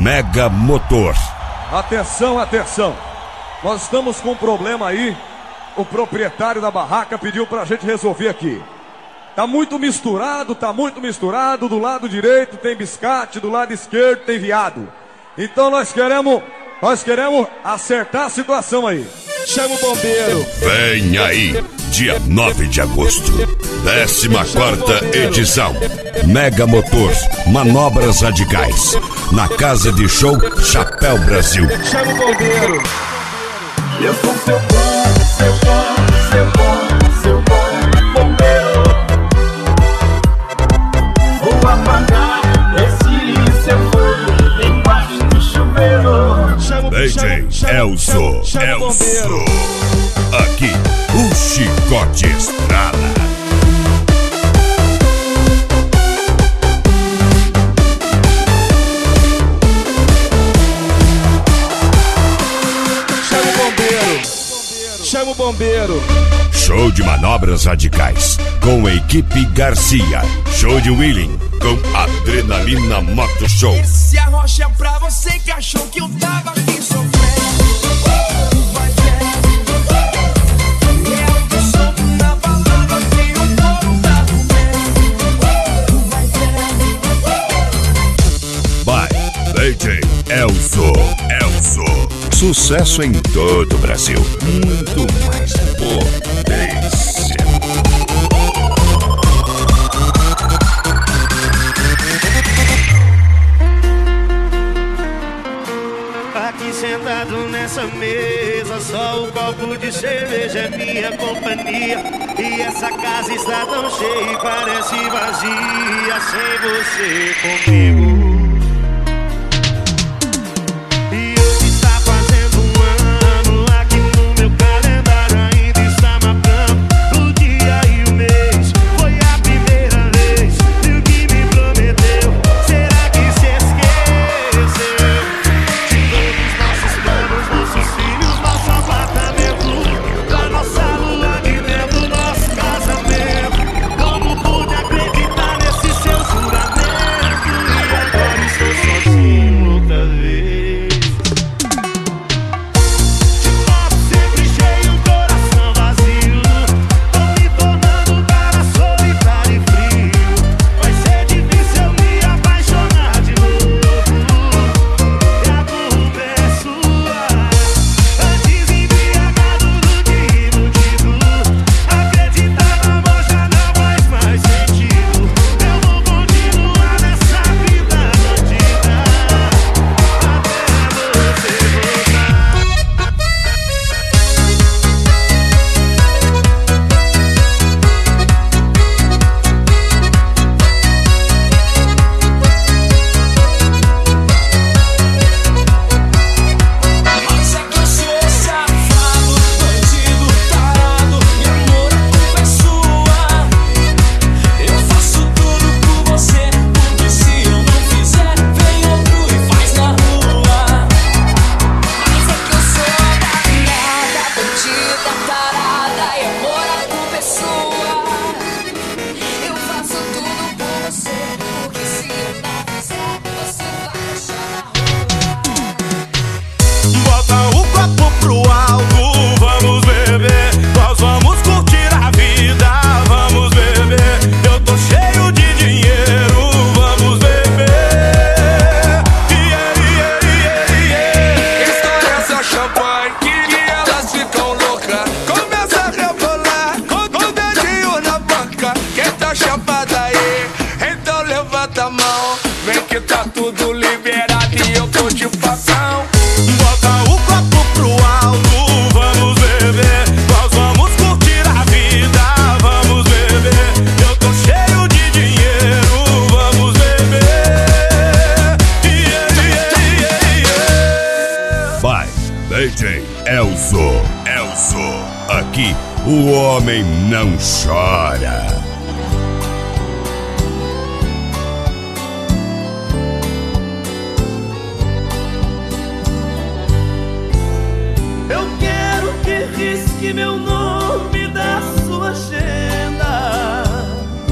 Mega Motor. Atenção, atenção. Nós estamos com um problema aí. O proprietário da barraca pediu pra gente resolver aqui. Tá muito misturado. Do lado direito tem biscate, do lado esquerdo tem viado. Então nós queremos acertar a situação aí. Chama o bombeiro. Vem aí, dia 9 de agosto, 14ª edição. Mega Motor, manobras radicais. Na Casa de Show Chapéu Brasil. Chama o bombeiro. Eu sou seu bom bombeiro. Vou apagar esse seu fogo embaixo do chuveiro. DJ Elzo. Aqui, o chicote estrala. Chama o bombeiro. Show de manobras radicais com a equipe Garcia. Show de wheeling com Adrenalina Moto Show. Esse arrocha pra você que achou que eu tava aqui sofrendo. Vai ver. Eu tô solto na balada que o povo tá comendo. Vai ver. Vai, DJ Elzo. Sucesso em todo o Brasil. Muito mais potência. Aqui sentado nessa mesa, só o copo de cerveja é minha companhia. E essa casa está tão cheia e parece vazia sem você comigo. DJ Elzo. Aqui o homem não chora. Eu quero que risque meu nome da sua agenda.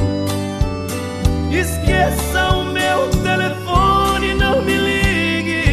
Esqueça o meu telefone, não me ligue.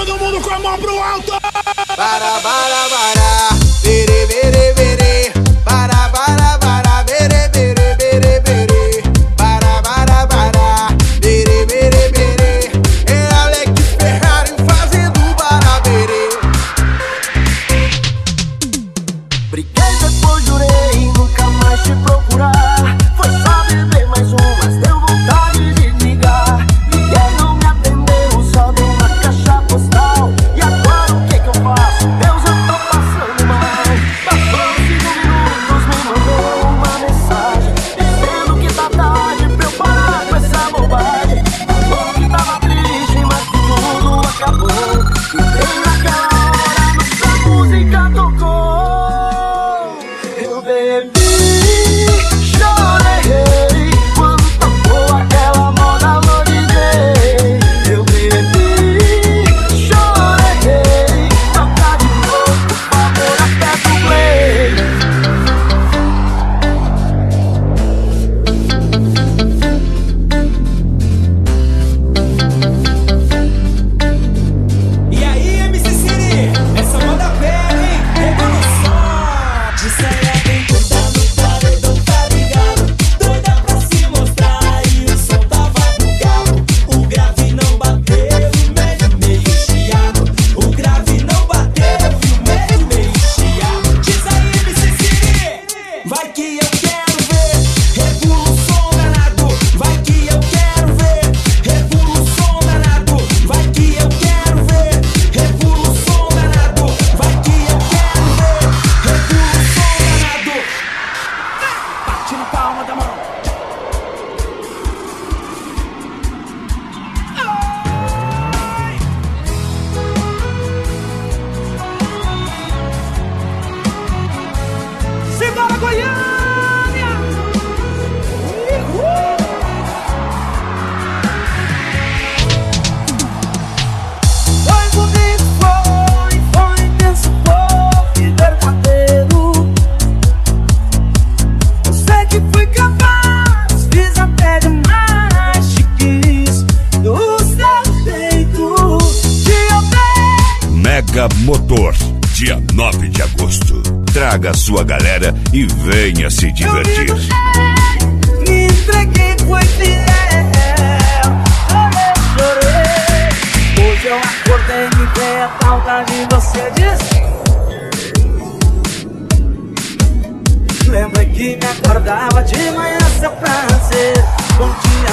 todo mundo com a mão pro alto. Bara, bara, bara, bere, bere, bere. Bara, bara, bara, bere, bere, bere, bere. Bara, bara, bara, bere, bere, bere. É Alex Ferrari fazendo barabere. Briguei, depois jurei nunca mais te procurar. Foi só beber mais um, mas deu vontade de ligar. Liguei, não me atendeu, só deu uma caixa postal. E agora o que que eu faço? Deus, eu tô passando mal. Passou 5 minutos, me mandou uma mensagem dizendo que tá tarde pra eu parar com essa bobagem. Falou que tava triste, mas que tudo acabou. E bem naquela hora nossa música tocou. Eu bebi, chorei quando tocou aquela moda no DJ. Eu bebi, chorei, toca de novo, por favor, aperta o play. E aí, MC Siri, essa moda pega, hein? Revolução. De saia bem cuidado, o paredão tá ligado. Doida pra se mostrar e o som tava bugado. O grave não bateu e o médio meio chiado. O grave não bateu e o médio meio chiado. Diz aí, MC Siri, vai que eu quero ver. Revolução danado, vai que eu quero ver. Revolução danado, vai que eu quero ver. Revolução danado, vai que eu quero ver. Revolução danado. Bate na palma da mão. Simbora, Goiânia! Foi bonito, foi intenso, foi verdadeiro. Eu sei que fui capaz, fiz até demais. Te quis do seu jeito. Te amei. Mega Motor, dia 9 de agosto. Traga a sua galera e venha se divertir. Eu me entreguei, foi fiel. Chorei. Hoje eu acordei, me veio a saudade de você disse. Lembra que me acordava de manhã, seu prazer. Bom dia,